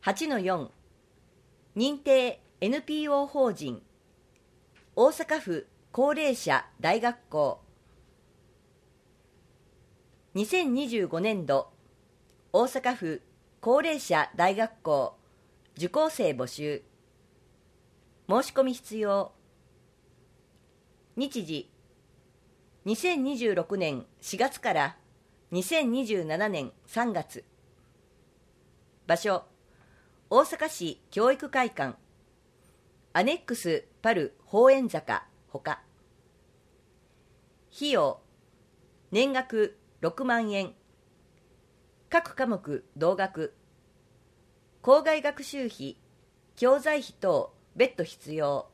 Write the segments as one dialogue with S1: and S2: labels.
S1: 8-4 認定 NPO 法人大阪府高齢者大学校2025年度大阪府高齢者大学校受講生募集申し込み必要日時2026年4月から2027年3月場所大阪市教育会館アネックスパル法苑坂ほか費用年額6万円各科目同額校外学習費教材費等別途必要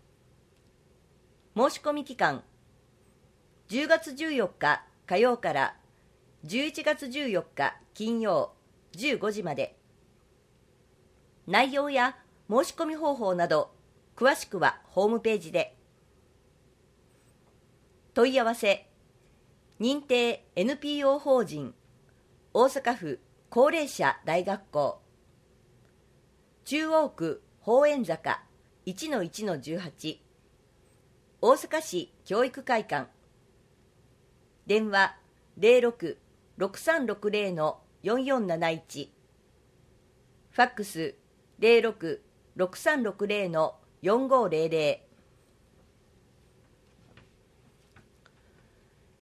S1: 申し込み期間10月14日火曜から11月14日金曜15時まで内容や申し込み方法など詳しくはホームページで問い合わせ認定 NPO 法人大阪府高齢者大学校中央区法苑坂 1-1-18 大阪市教育会館電話06-6360-4471ファックス06-6360-4500